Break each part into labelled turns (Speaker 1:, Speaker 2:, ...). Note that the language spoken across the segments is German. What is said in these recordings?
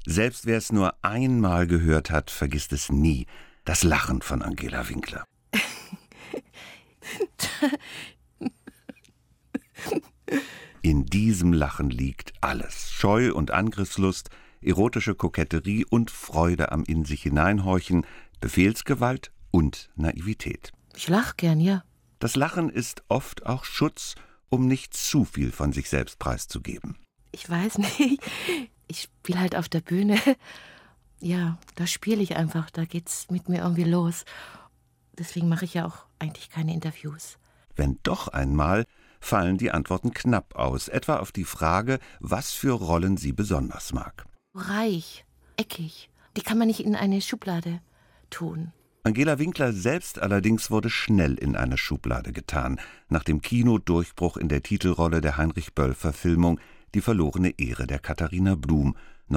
Speaker 1: Selbst wer es nur einmal gehört hat, vergisst es nie. Das Lachen von Angela Winkler. In diesem Lachen liegt alles. Scheu und Angriffslust, erotische Koketterie und Freude am in sich hineinhorchen, Befehlsgewalt und Naivität.
Speaker 2: Ich lach gern, ja.
Speaker 1: Das Lachen ist oft auch Schutz, um nicht zu viel von sich selbst preiszugeben.
Speaker 2: Ich weiß nicht. Ich spiele halt auf der Bühne. Ja, da spiele ich einfach. Da geht's mit mir irgendwie los. Deswegen mache ich ja auch eigentlich keine Interviews.
Speaker 1: Wenn doch einmal, fallen die Antworten knapp aus. Etwa auf die Frage, was für Rollen sie besonders mag.
Speaker 2: Reich, eckig. Die kann man nicht in eine Schublade tun.
Speaker 1: Angela Winkler selbst allerdings wurde schnell in eine Schublade getan, nach dem Kinodurchbruch in der Titelrolle der Heinrich-Böll-Verfilmung Die verlorene Ehre der Katharina Blum,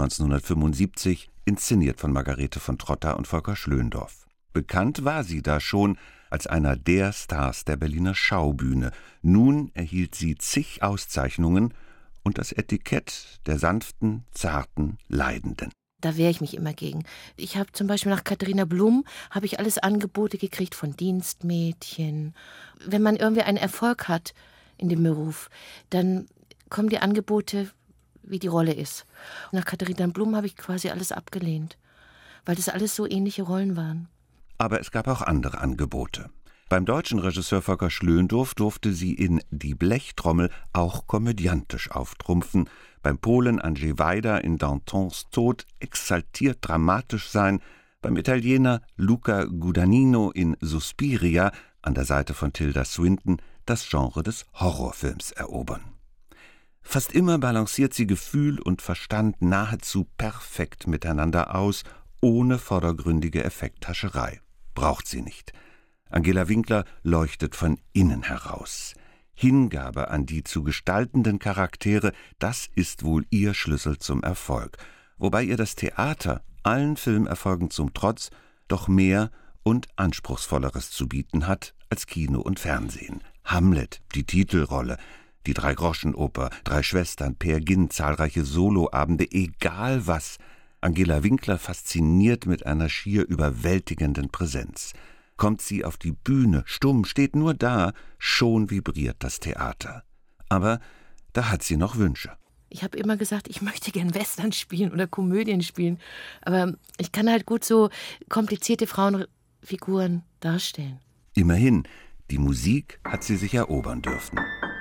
Speaker 1: 1975, inszeniert von Margarete von Trotta und Volker Schlöndorff. Bekannt war sie da schon als einer der Stars der Berliner Schaubühne. Nun erhielt sie zig Auszeichnungen und das Etikett der sanften, zarten, Leidenden.
Speaker 2: Da wehre ich mich immer gegen. Ich habe zum Beispiel nach Katharina Blum habe ich alles Angebote gekriegt von Dienstmädchen. Wenn man irgendwie einen Erfolg hat in dem Beruf, dann kommen die Angebote, wie die Rolle ist. Und nach Katharina Blum habe ich quasi alles abgelehnt, weil das alles so ähnliche Rollen waren.
Speaker 1: Aber es gab auch andere Angebote. Beim deutschen Regisseur Volker Schlöndorff durfte sie in Die Blechtrommel auch komödiantisch auftrumpfen, beim Polen Andrzej Wajda in Dantons Tod exaltiert dramatisch sein, beim Italiener Luca Guadagnino in Suspiria an der Seite von Tilda Swinton das Genre des Horrorfilms erobern. Fast immer balanciert sie Gefühl und Verstand nahezu perfekt miteinander aus, ohne vordergründige Effekthascherei. Braucht sie nicht. Angela Winkler leuchtet von innen heraus. Hingabe an die zu gestaltenden Charaktere, das ist wohl ihr Schlüssel zum Erfolg. Wobei ihr das Theater, allen Filmerfolgen zum Trotz, doch mehr und Anspruchsvolleres zu bieten hat als Kino und Fernsehen. Hamlet, die Titelrolle, die Drei-Groschen-Oper, Drei Schwestern, Peer Gynt, zahlreiche Soloabende, egal was. Angela Winkler fasziniert mit einer schier überwältigenden Präsenz. Kommt sie auf die Bühne, stumm, steht nur da, schon vibriert das Theater. Aber da hat sie noch Wünsche.
Speaker 2: Ich habe immer gesagt, ich möchte gern Western spielen oder Komödien spielen. Aber ich kann halt gut so komplizierte Frauenfiguren darstellen.
Speaker 1: Immerhin, die Musik hat sie sich erobern dürfen.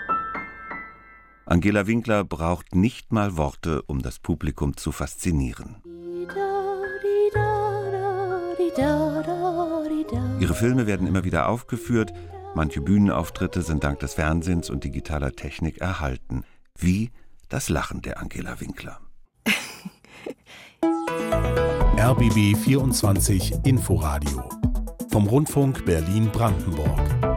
Speaker 1: Angela Winkler braucht nicht mal Worte, um das Publikum zu faszinieren. Ihre Filme werden immer wieder aufgeführt, manche Bühnenauftritte sind dank des Fernsehens und digitaler Technik erhalten. Wie das Lachen der Angela Winkler.
Speaker 3: RBB 24 Inforadio vom Rundfunk Berlin-Brandenburg.